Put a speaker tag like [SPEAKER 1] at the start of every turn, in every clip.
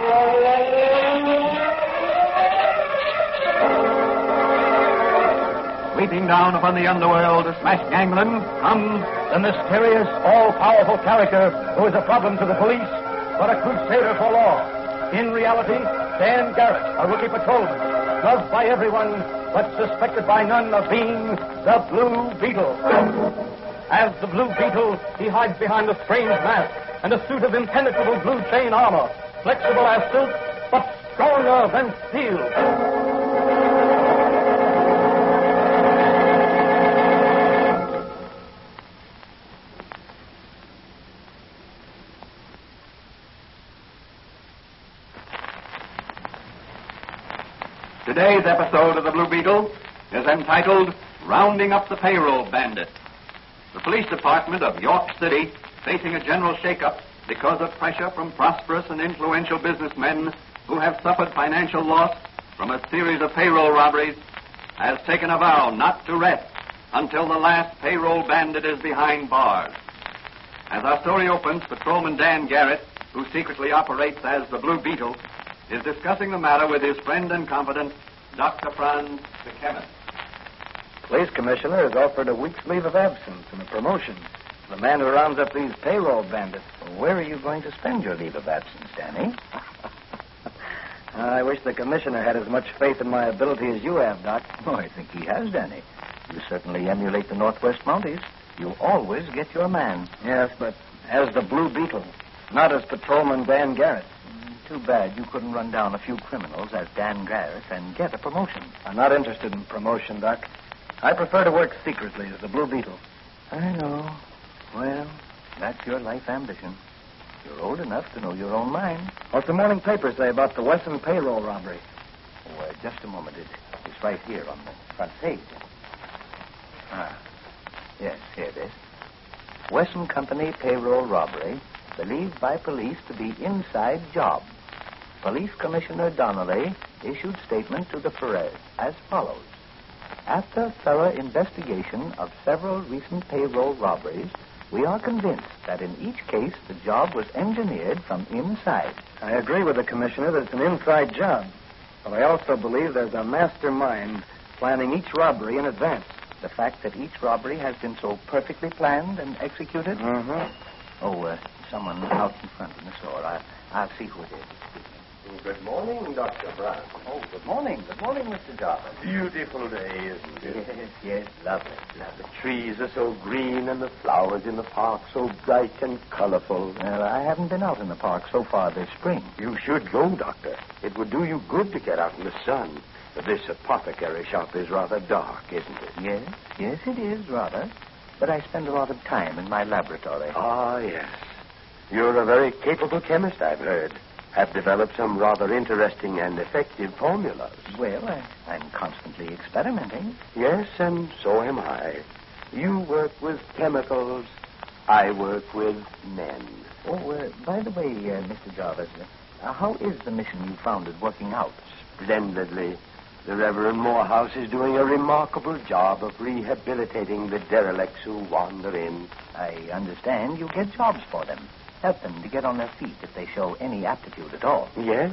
[SPEAKER 1] Sweeping down upon the underworld to smash gangland comes the mysterious, all-powerful character who is a problem to the police, but a crusader for law. In reality, Dan Garrett, a rookie patrolman, loved by everyone, but suspected by none of being the Blue Beetle. As the Blue Beetle, he hides behind a strange mask and a suit of impenetrable blue chain armor, flexible as silk, but stronger than steel. Today's episode of the Blue Beetle is entitled Rounding Up the Payroll Bandit. The police department of York City, facing a general shakeup because of pressure from prosperous and influential businessmen who have suffered financial loss from a series of payroll robberies, has taken a vow not to rest until the last payroll bandit is behind bars. As our story opens, Patrolman Dan Garrett, who secretly operates as the Blue Beetle, is discussing the matter with his friend and confidant, Dr. Franz, the chemist.
[SPEAKER 2] Police commissioner has offered a week's leave of absence and a promotion to the man who rounds up these payroll bandits.
[SPEAKER 3] Where are you going to spend your leave of absence, Danny?
[SPEAKER 2] I wish the commissioner had as much faith in my ability as you have, Doc.
[SPEAKER 3] Oh, I think he has, Danny. You certainly emulate the Northwest Mounties. You always get your man.
[SPEAKER 2] Yes, but as the Blue Beetle, not as Patrolman Dan Garrett.
[SPEAKER 3] Too bad you couldn't run down a few criminals as Dan Garrett and get a promotion.
[SPEAKER 2] I'm not interested in promotion, Doc. I prefer to work secretly as the Blue Beetle.
[SPEAKER 3] I know. Well, that's your life ambition. You're old enough to know your own mind.
[SPEAKER 2] What's the morning paper say about the Wesson payroll robbery?
[SPEAKER 3] Oh, just a moment. It's right here on the front page. Yes, here it is. Wesson Company payroll robbery believed by police to be inside job. Police Commissioner Donnelly issued statement to the Perez as follows. After thorough investigation of several recent payroll robberies, we are convinced that in each case the job was engineered from inside.
[SPEAKER 2] I agree with the commissioner that it's an inside job, but I also believe there's a mastermind planning each robbery in advance.
[SPEAKER 3] The fact that each robbery has been so perfectly planned and executed?
[SPEAKER 2] Mm-hmm.
[SPEAKER 3] Oh, someone out in front in the store. I'll see who it is.
[SPEAKER 4] Good morning, Dr. Brown.
[SPEAKER 3] Oh, good morning. Good morning, Mr. Jarvis.
[SPEAKER 4] Beautiful day, isn't
[SPEAKER 3] Yes,
[SPEAKER 4] it?
[SPEAKER 3] yes, lovely.
[SPEAKER 4] The trees are so green and the flowers in the park so bright and colorful.
[SPEAKER 3] Well, I haven't been out in the park so far this spring.
[SPEAKER 4] You should go, Doctor. It would do you good to get out in the sun. This apothecary shop is rather dark, isn't it?
[SPEAKER 3] Yes, it is, rather. But I spend a lot of time in my laboratory.
[SPEAKER 4] Ah, yes. You're a very capable chemist, I've heard. Have developed some rather interesting and effective formulas.
[SPEAKER 3] Well, I'm constantly experimenting.
[SPEAKER 4] Yes, and so am I. You work with chemicals. I work with men.
[SPEAKER 3] Oh, by the way, Mr. Jarvis, how is the mission you founded working out?
[SPEAKER 4] Splendidly. The Reverend Morehouse is doing a remarkable job of rehabilitating the derelicts who wander in.
[SPEAKER 3] I understand you get jobs for them. Help them to get on their feet if they show any aptitude at all.
[SPEAKER 4] Yes,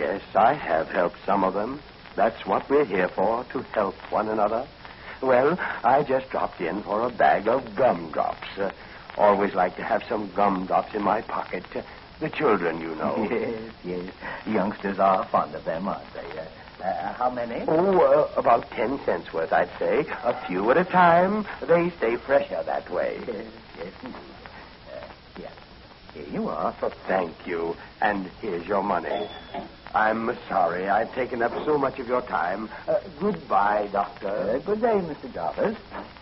[SPEAKER 4] I have helped some of them. That's what we're here for, to help one another. Well, I just dropped in for a bag of gumdrops. Always like to have some gumdrops in my pocket. The children, you know.
[SPEAKER 3] Yes. Youngsters are fond of them, aren't they? How many?
[SPEAKER 4] Oh, about 10 cents worth, I'd say. A few at a time. They stay fresher that way.
[SPEAKER 3] Yes, indeed. Here you are.
[SPEAKER 4] Oh, thank you. And here's your money. I'm sorry I've taken up so much of your time. Goodbye, Doctor.
[SPEAKER 3] Good day, Mr. Jarvis.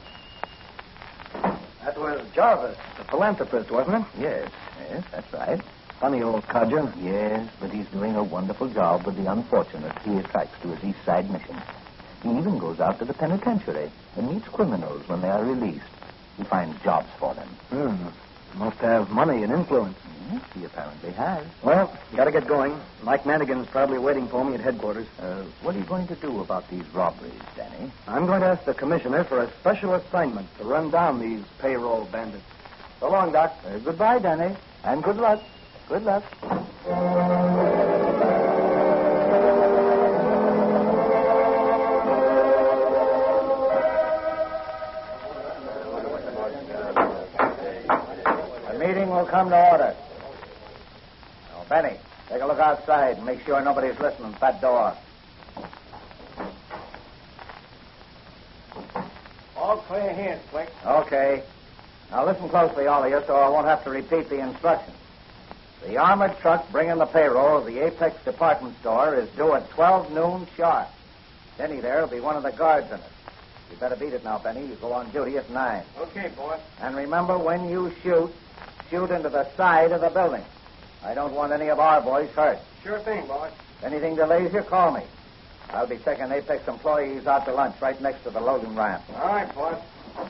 [SPEAKER 2] That was Jarvis, the philanthropist, wasn't it?
[SPEAKER 3] Yes, that's right.
[SPEAKER 2] Funny old codger.
[SPEAKER 3] Yes, but he's doing a wonderful job with the unfortunate he attracts to his East Side mission. He even goes out to the penitentiary and meets criminals when they are released. He finds jobs for them.
[SPEAKER 2] Must have money and influence.
[SPEAKER 3] Yes, he apparently has.
[SPEAKER 2] Well, got to get going. Mike Manigan's probably waiting for me at headquarters.
[SPEAKER 3] What are you going to do about these robberies, Danny?
[SPEAKER 2] I'm going to ask the commissioner for a special assignment to run down these payroll bandits. So long, Doc.
[SPEAKER 3] Goodbye, Danny, and good luck. Good luck. come to order. Now, Benny, take a look outside and make sure nobody's listening at that door.
[SPEAKER 2] All clear here, Slick.
[SPEAKER 3] Okay. Now listen closely, all of you, so I won't have to repeat the instructions. The armored truck bringing the payroll of the Apex department store is due at 12 noon sharp. Benny there will be one of the guards in it. You better beat it now, Benny. You go on duty at 9.
[SPEAKER 2] Okay, boss.
[SPEAKER 3] And remember, when you shoot into the side of the building. I don't want any of our boys hurt.
[SPEAKER 2] Sure thing, boss.
[SPEAKER 3] If anything delays you, call me. I'll be taking Apex employees out to lunch right next to the loading ramp.
[SPEAKER 2] All right, boss.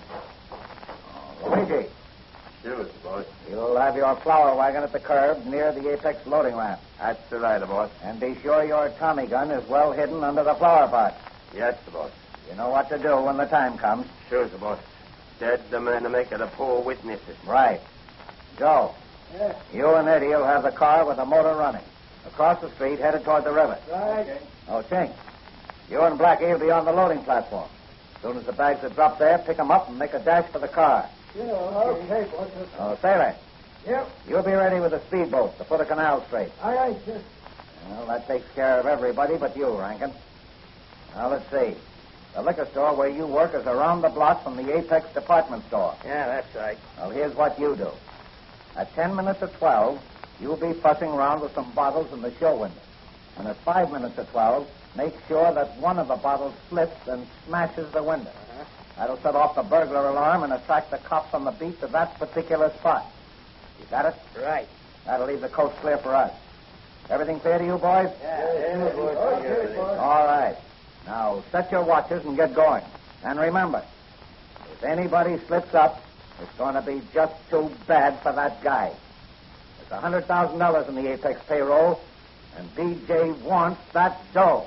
[SPEAKER 3] Luigi,
[SPEAKER 4] Sure, boss.
[SPEAKER 3] you'll have your flour wagon at the curb near the Apex loading ramp.
[SPEAKER 4] That's the right, boss.
[SPEAKER 3] And be sure your Tommy gun is well hidden under the flour pot.
[SPEAKER 4] Yes, boss.
[SPEAKER 3] You know what to do when the time comes.
[SPEAKER 4] Sure, boss. Dead the man to make it a poor witnesses.
[SPEAKER 3] Right. Joe,
[SPEAKER 2] Yes.
[SPEAKER 3] you and Eddie will have the car with the motor running. Across the street, headed toward the river.
[SPEAKER 2] Right.
[SPEAKER 3] Oh, Chink, you and Blackie will be on the loading platform. As soon as the bags are dropped there, pick them up and make a dash for the car.
[SPEAKER 2] Yeah, okay, boss.
[SPEAKER 3] Oh, Sailor,
[SPEAKER 2] Yep.
[SPEAKER 3] you'll be ready with the speedboat to put the canal straight.
[SPEAKER 2] All right, sir.
[SPEAKER 3] Well, that takes care of everybody but you, Rankin. Now, let's see. The liquor store where you work is around the block from the Apex department store.
[SPEAKER 2] Yeah, that's right.
[SPEAKER 3] Well, here's what you do. At 10 minutes to 12, you'll be fussing around with some bottles in the show window. And at 5 minutes to 12, make sure that one of the bottles slips and smashes the window. That'll set off the burglar alarm and attract the cops on the beat to that particular spot. You got it?
[SPEAKER 2] Right.
[SPEAKER 3] That'll leave the coast clear for us. Everything clear to you, boys?
[SPEAKER 2] Yeah, boss. Okay, boss.
[SPEAKER 3] All right. Now, set your watches and get going. And remember, if anybody slips up, it's going to be just too bad for that guy. There's $100,000 in the Apex payroll, and BJ wants that dough.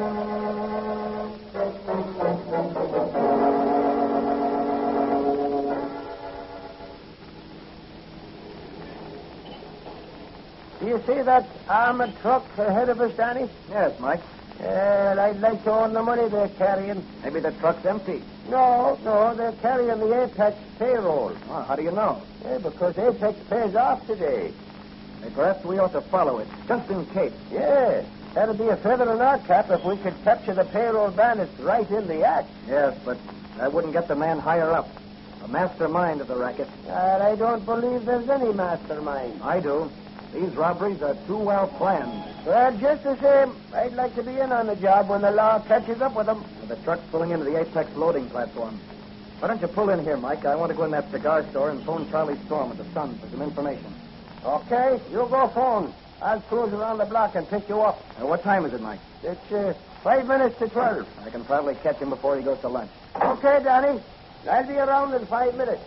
[SPEAKER 2] Do you see that armored truck ahead of us, Danny?
[SPEAKER 3] Yes, Mike.
[SPEAKER 2] Well, I'd like to own the money they're carrying.
[SPEAKER 3] Maybe the truck's empty.
[SPEAKER 2] No, they're carrying the Apex payroll.
[SPEAKER 3] Well, how do you know?
[SPEAKER 2] Yeah, because Apex pays off today.
[SPEAKER 3] Hey, perhaps we ought to follow it, just in case.
[SPEAKER 2] Yeah, that'd be a feather in our cap if we could capture the payroll bandits right in the act.
[SPEAKER 3] Yes, but that wouldn't get the man higher up. The mastermind of the racket.
[SPEAKER 2] And I don't believe there's any mastermind.
[SPEAKER 3] I do. These robberies are too well planned.
[SPEAKER 2] Well, just the same, I'd like to be in on the job when the law catches up with them.
[SPEAKER 3] The truck's pulling into the Apex loading platform. Why don't you pull in here, Mike? I want to go in that cigar store and phone Charlie Storm at the Sun for some information.
[SPEAKER 2] Okay, you go phone. I'll cruise around the block and pick you up.
[SPEAKER 3] What time is it, Mike?
[SPEAKER 2] It's 5 minutes to 12.
[SPEAKER 3] I can probably catch him before he goes to lunch.
[SPEAKER 2] Okay, Danny. I'll be around in 5 minutes.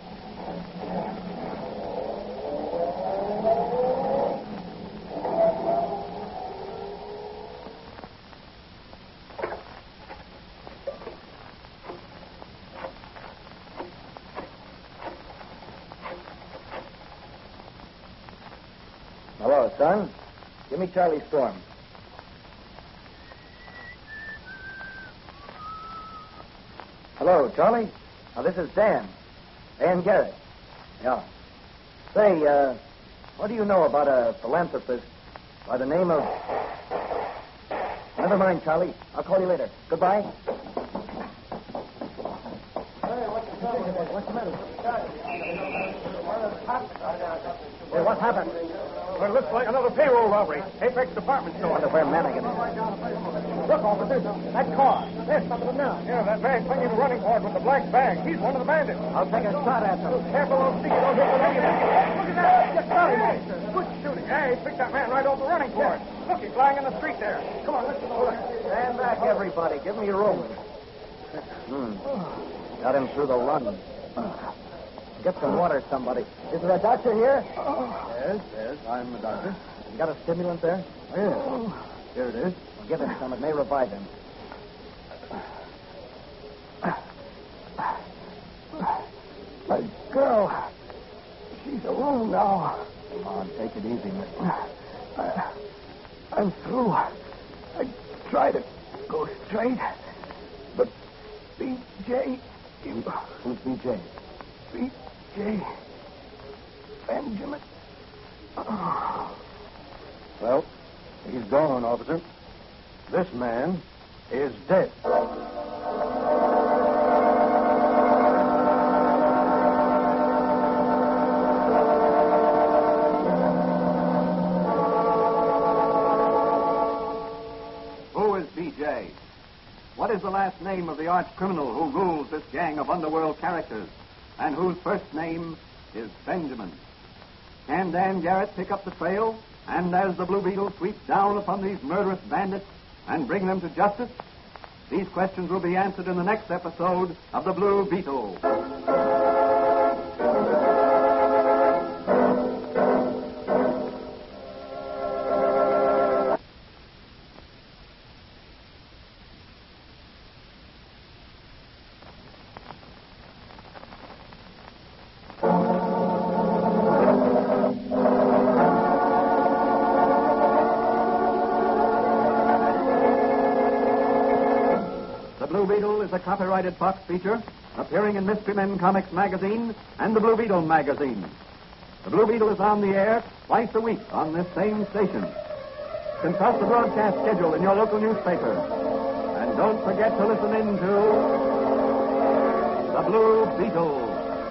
[SPEAKER 3] Hello, son. Give me Charlie Storm. Hello, Charlie. Now, this is Dan. Dan Garrett. Yeah. Say, what do you know about a philanthropist by the name of... Never mind, Charlie. I'll call you later. Goodbye. What's the matter? Hey, what happened?
[SPEAKER 2] Well, it looks like another payroll robbery. Apex department
[SPEAKER 3] I
[SPEAKER 2] store.
[SPEAKER 3] wonder where Manigan is.
[SPEAKER 2] Look, officer. That car. There's something of them now. Yeah, that man clinging to running board with the black bag. He's one of the bandits.
[SPEAKER 3] I'll take a shot at him.
[SPEAKER 2] Careful, don't see you don't hit with anything. Look at that. Just got him. Good shooting. Yeah, he picked that man right off the running board. Look, he's lying in the street there. Come on, let's go.
[SPEAKER 3] Stand back, everybody. Give me room. Got him through the run. Get some water, somebody. Is there a doctor here? Yes, I'm the doctor. You got a stimulant there? Yes. Here it is. Well, give him some. It may revive him.
[SPEAKER 2] My girl. She's alone now.
[SPEAKER 3] Come on, take it easy, mister.
[SPEAKER 2] I'm through. I try to go straight, but B.J.
[SPEAKER 3] Who's B.J.?
[SPEAKER 2] B.J. Benjamin Well, he's gone, officer. This man is dead.
[SPEAKER 1] Who is B.J.? What is the last name of the arch criminal who rules this gang of underworld characters and whose first name is Benjamin? Can Dan Garrett pick up the trail and, as the Blue Beetle, sweep down upon these murderous bandits and bring them to justice? These questions will be answered in the next episode of The Blue Beetle. The Blue Beetle is a copyrighted Fox feature appearing in Mystery Men Comics magazine and the Blue Beetle magazine. The Blue Beetle is on the air twice a week on this same station. Consult the broadcast schedule in your local newspaper. And don't forget to listen in to The Blue Beetle.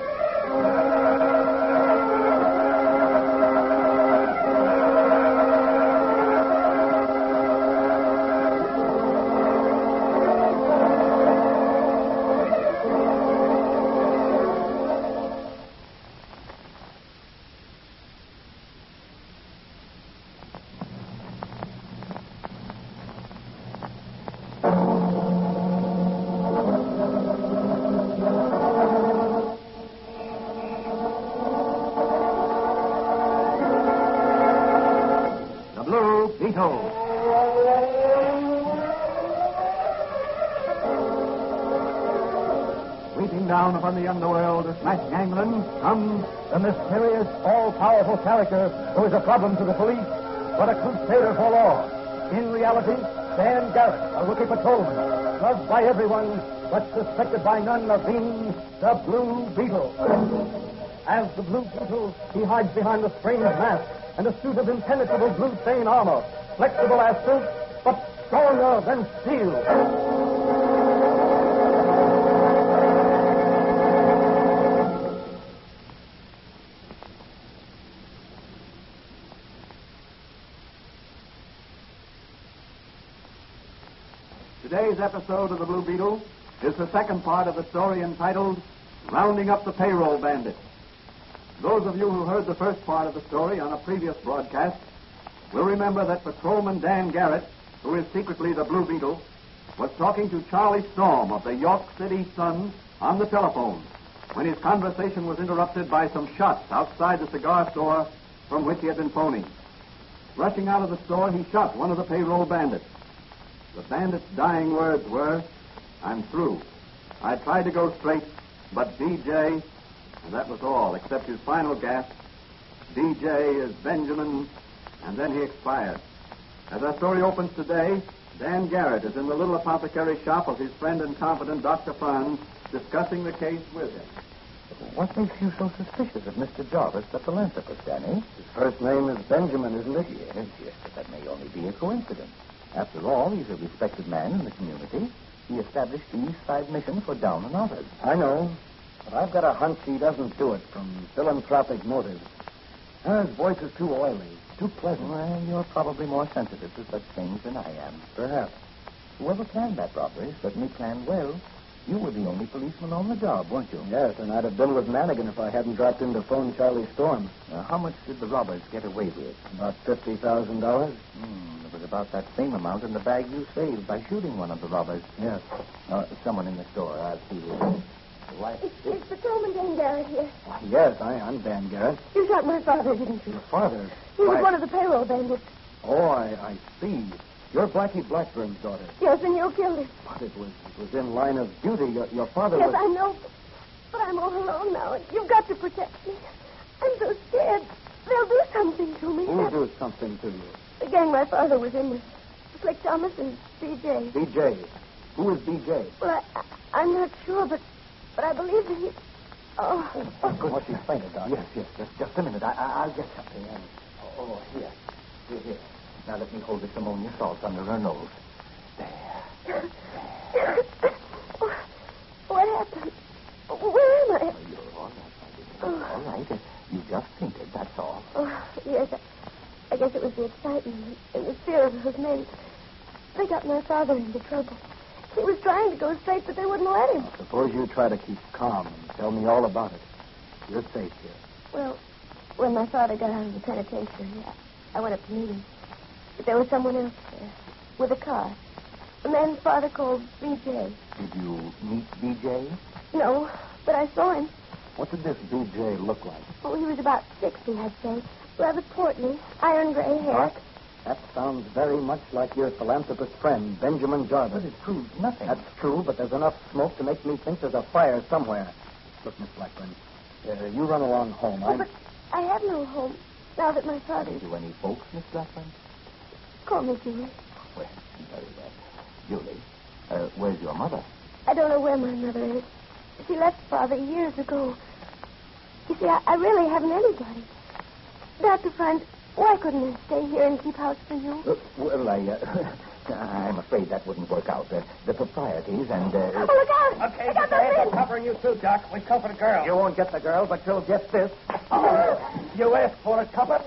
[SPEAKER 1] Sweeping down upon the underworld to smash gangland comes the mysterious, all-powerful character who is a problem to the police, but a crusader for law. In reality, Dan Garrett, a rookie patrolman, loved by everyone, but suspected by none of being the Blue Beetle. As the Blue Beetle, he hides behind a strange mask and a suit of impenetrable blue-stained armor, flexible as silk, but stronger than steel. Today's episode of The Blue Beetle is the second part of the story entitled Rounding Up the Payroll Bandits. Those of you who heard the first part of the story on a previous broadcast will remember that Patrolman Dan Garrett, who is secretly the Blue Beetle, was talking to Charlie Storm of the York City Sun on the telephone when his conversation was interrupted by some shots outside the cigar store from which he had been phoning. Rushing out of the store, he shot one of the payroll bandits. The bandit's dying words were, "I'm through. I tried to go straight, but B.J., and that was all, except his final gasp, B.J. is Benjamin, and then he expired." As our story opens today, Dan Garrett is in the little apothecary shop of his friend and confidant, Dr. Franz, discussing the case with him.
[SPEAKER 3] What makes you so suspicious of Mr. Jarvis, the philanthropist, Danny?
[SPEAKER 2] His first name is Benjamin, isn't it?
[SPEAKER 3] Yes, but that may only be a coincidence. After all, he's a respected man in the community. He established the East Side Mission for down and outers.
[SPEAKER 2] I know, but I've got a hunch he doesn't do it from philanthropic motives. His voice is too oily, too pleasant.
[SPEAKER 3] Well, you're probably more sensitive to such things than I am.
[SPEAKER 2] Perhaps.
[SPEAKER 3] Whoever planned that robbery certainly planned well. You were the only policeman on the job, weren't you?
[SPEAKER 2] Yes, and I'd have been with Manigan if I hadn't dropped in to phone Charlie Storm.
[SPEAKER 3] How much did the robbers get away with?
[SPEAKER 2] About $50,000.
[SPEAKER 3] It was about that same amount in the bag you saved by shooting one of the robbers.
[SPEAKER 2] Yes.
[SPEAKER 3] Someone in the store. I'll see you.
[SPEAKER 5] Is Patrolman Dan Garrett here?
[SPEAKER 2] Yes, I'm Dan Garrett.
[SPEAKER 5] You shot my father, didn't you?
[SPEAKER 2] Your father?
[SPEAKER 5] He was one of the payroll bandits.
[SPEAKER 2] Oh, I see. You're Blackie Blackburn's daughter.
[SPEAKER 5] Yes, and you killed him.
[SPEAKER 2] But it was in line of duty. Your father
[SPEAKER 5] Yes,
[SPEAKER 2] was...
[SPEAKER 5] I know. But I'm all alone now, and you've got to protect me. I'm so scared. They'll do something to me.
[SPEAKER 2] Who'll do something to you?
[SPEAKER 5] The gang my father was in with. Slick Thomas and B.J.
[SPEAKER 2] B.J. Who is B.J.?
[SPEAKER 5] Well, I'm not sure, but I believe that he...
[SPEAKER 2] Oh, she's fainted, Doctor.
[SPEAKER 3] Yes. Just a minute. I'll get something. Oh, here. Here. Now let me hold this ammonia salt under her nose. There.
[SPEAKER 5] What happened? Where am I?
[SPEAKER 3] Oh, you're all right, my dear. All right. You just fainted, that's all.
[SPEAKER 5] Oh, yes. I guess it was the excitement and the fear of those men. They got my father into trouble. He was trying to go straight, but they wouldn't let him.
[SPEAKER 6] Suppose you try to keep calm and tell me all about it. You're safe here.
[SPEAKER 5] Well, when my father got out of the penitentiary, I went up to meet him. But there was someone else there, with a car. A man's father called B.J.
[SPEAKER 3] Did you meet B.J.?
[SPEAKER 5] No, but I saw him.
[SPEAKER 6] What did this B.J. look like?
[SPEAKER 5] Oh, he was about 60, I'd say. Rather portly, iron gray hair.
[SPEAKER 6] Doc, that sounds very much like your philanthropist friend, Benjamin Jarvis.
[SPEAKER 3] But it proves nothing.
[SPEAKER 6] That's true, but there's enough smoke to make me think there's a fire somewhere. Look, Miss Blackburn, you run along home.
[SPEAKER 5] Oh, but I have no home now that my father...
[SPEAKER 3] Have you any folks, Miss Blackburn?
[SPEAKER 5] Call me Julie.
[SPEAKER 3] Well, very well. Julie, where's your mother?
[SPEAKER 5] I don't know where my mother is. She left Father years ago. You see, I really haven't anybody. Dr. Franz, why couldn't I stay here and keep house for you?
[SPEAKER 3] Well, I'm afraid that wouldn't work out. The proprieties and...
[SPEAKER 5] Oh, look out!
[SPEAKER 2] Okay,
[SPEAKER 5] I got
[SPEAKER 2] just ahead.
[SPEAKER 5] those
[SPEAKER 2] They're covering you too, Doc. We come for the girl.
[SPEAKER 6] You won't get the girl, but you'll get this.
[SPEAKER 2] You asked for it, copper.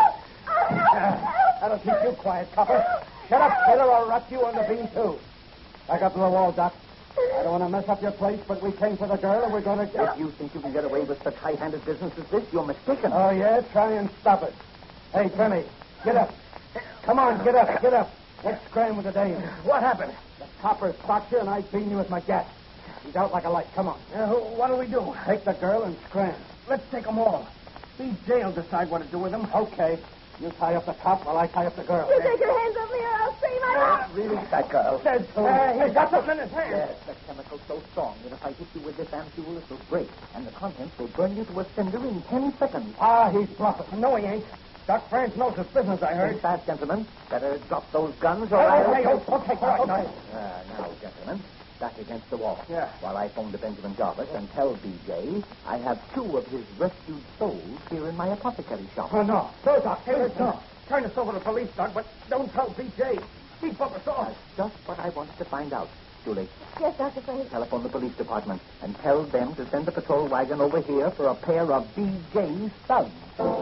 [SPEAKER 2] That'll keep you quiet, copper. Shut up, kid, or I'll rot you on the beam, too. Back up to the wall, Doc. I don't want to mess up your place, but we came for the girl, and we're going to get...
[SPEAKER 3] If you think you can get away with such high-handed business as this, you're mistaken.
[SPEAKER 2] Oh, yeah? Try and stop it. Hey, Trimmy, get up. Come on, get up, get up. Let's scram with the dame.
[SPEAKER 6] What happened?
[SPEAKER 2] The copper spots you, and I beam you with my gat. He's out like a light. Come on.
[SPEAKER 6] What do we do?
[SPEAKER 2] Take the girl and scram.
[SPEAKER 6] Let's take them all. B.J. will decide what to do with them.
[SPEAKER 2] Okay. You tie up the cop while I tie up the girl.
[SPEAKER 5] You take your hands off me or I'll scream. I won't.
[SPEAKER 3] Release that girl.
[SPEAKER 2] He's got something in his hand.
[SPEAKER 3] Yes, the chemical's so strong that if I hit you with this ampule, it will break, and the contents will burn you to a cinder in 10 seconds.
[SPEAKER 2] Ah, he's bluffing. No, he ain't. Doc Franz knows his business, I heard.
[SPEAKER 3] Think fast, gentlemen. Better drop those guns or I'll...
[SPEAKER 2] Okay.
[SPEAKER 3] Now, gentlemen, back against the wall.
[SPEAKER 2] Yeah.
[SPEAKER 3] While I phone to Benjamin Jarvis and tell B.J. I have 2 of his rescued souls here in my apothecary shop.
[SPEAKER 2] Oh, no. No, Doc. Hey, no. Turn us over to the police, Doc, but don't tell B.J. He'd bump us off.
[SPEAKER 3] Just what I wanted to find out. Julie,
[SPEAKER 5] Yes, Dr. Franz.
[SPEAKER 3] telephone the police department and tell them to send the patrol wagon over here for a pair of B.J.'s thugs.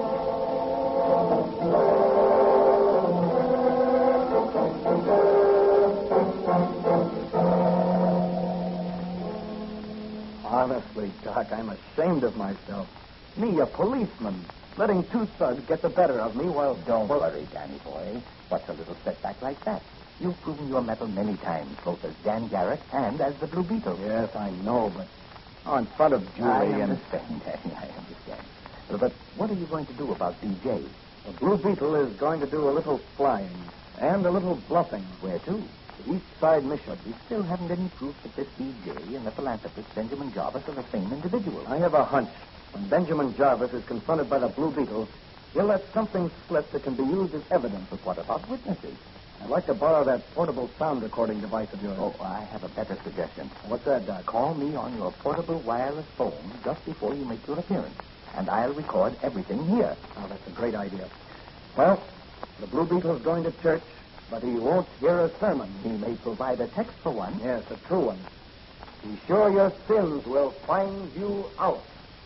[SPEAKER 6] Honestly, Doc, I'm ashamed of myself. Me, a policeman, letting 2 thugs get the better of me while...
[SPEAKER 3] Don't worry, Danny boy. What's a little setback like that? You've proven your mettle many times, both as Dan Garrett and as the Blue Beetle.
[SPEAKER 6] Yes, I know, but... in front of Julie
[SPEAKER 3] I
[SPEAKER 6] and...
[SPEAKER 3] understand, Danny, I understand. But what are you going to do about B.J.?
[SPEAKER 6] The Blue Beetle is going to do a little flying and a little bluffing.
[SPEAKER 3] Where to?
[SPEAKER 6] The East Side Mission.
[SPEAKER 3] We still haven't any proof that this B.J. and the philanthropist Benjamin Jarvis are the same individual.
[SPEAKER 6] I have a hunch. When Benjamin Jarvis is confronted by the Blue Beetle, he'll let something slip that can be used as evidence.
[SPEAKER 3] But what about witnesses?
[SPEAKER 6] I'd like to borrow that portable sound recording device of yours.
[SPEAKER 3] Oh, I have a better suggestion.
[SPEAKER 6] What's that, Doc?
[SPEAKER 3] Call me on your portable wireless phone just before you make your appearance, and I'll record everything here.
[SPEAKER 6] Oh, that's a great idea. Well, the Blue Beetle's going to church, but he won't hear a sermon.
[SPEAKER 3] He may provide a text for one.
[SPEAKER 6] Yes, a true one. Be sure your sins will find you out.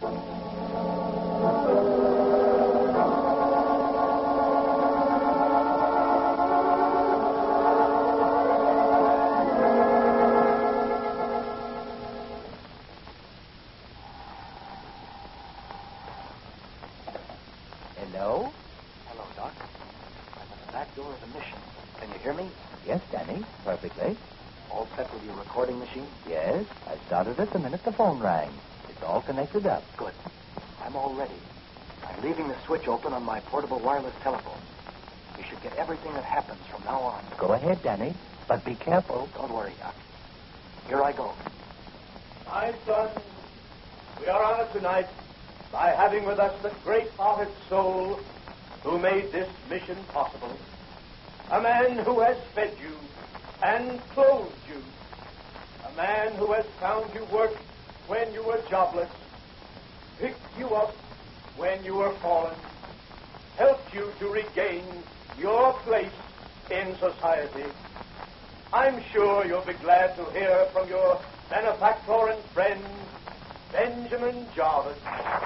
[SPEAKER 3] Hello?
[SPEAKER 4] Hello, Doc. I'm at the back door of the mission. Can you hear me?
[SPEAKER 3] Yes, Danny. Perfectly.
[SPEAKER 4] All set with your recording machine?
[SPEAKER 3] Yes, I started it the minute the phone rang. It's all connected up.
[SPEAKER 4] Good. I'm all ready. I'm leaving the switch open on my portable wireless telephone. We should get everything that happens from now on.
[SPEAKER 3] Go ahead, Danny, but be careful.
[SPEAKER 4] Don't worry, Doc. Here I go.
[SPEAKER 7] My sons, we are honored tonight by having with us the great-hearted soul who made this mission possible. A man who has fed you and clothed you. A man who has found you work when you were jobless, picked you up when you were fallen, helped you to regain your place in society. I'm sure you'll be glad to hear from your benefactor and friend, Benjamin Jarvis.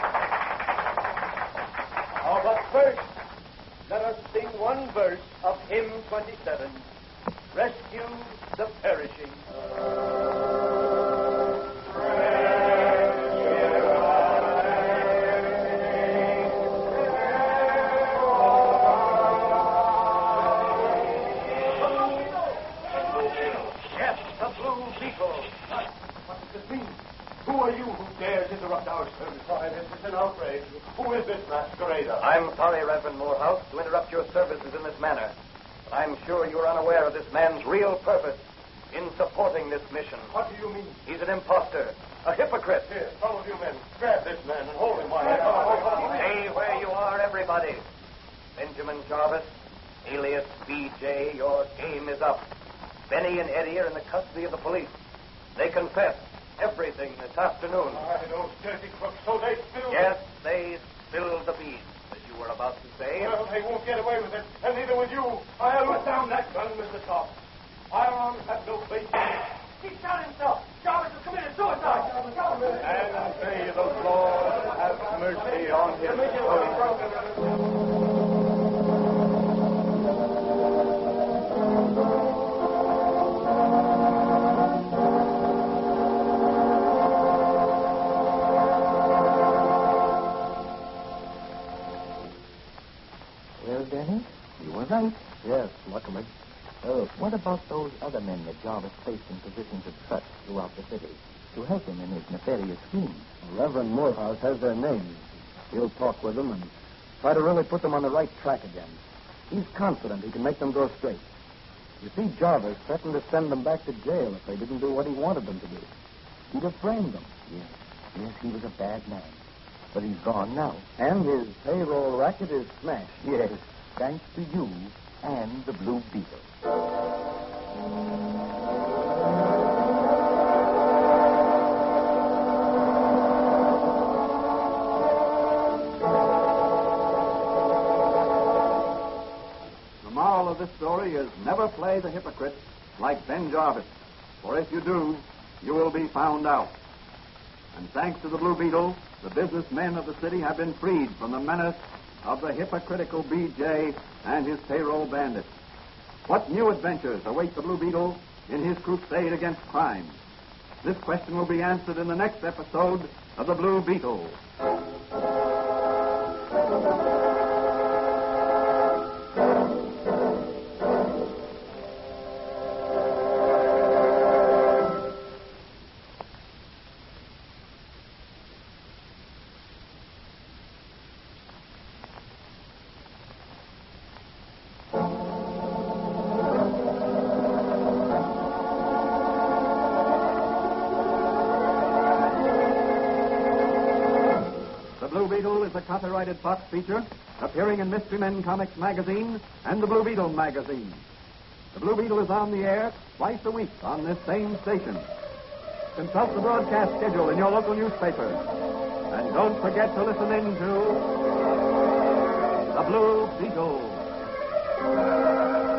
[SPEAKER 7] Oh, but first, let us sing one verse of hymn 27, Rescue the Perishing. Yes, the Blue Beetle. What does this mean? Who are you who dares interrupt our service? Why, this is an outrage. Who is this masquerader?
[SPEAKER 8] I'm sorry, Reverend Morehouse, to interrupt your services in this manner. But I'm sure you're unaware of this man's real purpose in supporting this mission.
[SPEAKER 7] What do you mean?
[SPEAKER 8] He's an impostor, a hypocrite.
[SPEAKER 7] Here, some of you men, grab this man and hold him by the
[SPEAKER 8] Stay where you are, everybody. Benjamin Jarvis, alias B.J., your game is up. Benny and Eddie are in the custody of the police. They confessed everything this afternoon.
[SPEAKER 7] Why, those dirty crooks, so they spilled...
[SPEAKER 8] Yes, they spilled the beans, as you were about to say.
[SPEAKER 7] Well, they won't get away with it, and neither will you. I'll put down that gun, Mr. Top. Firearms have no place in it.
[SPEAKER 2] He shot himself. Jarvis has committed suicide.
[SPEAKER 7] And may the Lord have mercy on his soul.
[SPEAKER 3] Well, Denny, you were right.
[SPEAKER 6] Yes, luckily.
[SPEAKER 3] What about those other men that Jarvis placed in positions of trust throughout the city to help him in his nefarious schemes?
[SPEAKER 6] Reverend Morehouse has their names. He'll talk with them and try to really put them on the right track again. He's confident he can make them go straight. You see, Jarvis threatened to send them back to jail if they didn't do what he wanted them to do. He'd have framed them.
[SPEAKER 3] Yes, he was a bad man. But he's gone now.
[SPEAKER 6] And his payroll racket is smashed.
[SPEAKER 3] Yes, thanks to you and the Blue Beetle.
[SPEAKER 1] The moral of this story is never play the hypocrite like Ben Jarvis, for if you do, you will be found out. And thanks to the Blue Beetle, the businessmen of the city have been freed from the menace of the hypocritical B.J. and his payroll bandits. What new adventures await the Blue Beetle in his crusade against crime? This question will be answered in the next episode of the Blue Beetle. The Blue Beetle is a copyrighted Fox feature appearing in Mystery Men Comics magazine and the Blue Beetle magazine. The Blue Beetle is on the air twice a week on this same station. Consult the broadcast schedule in your local newspaper. And don't forget to listen in to the Blue Beetle.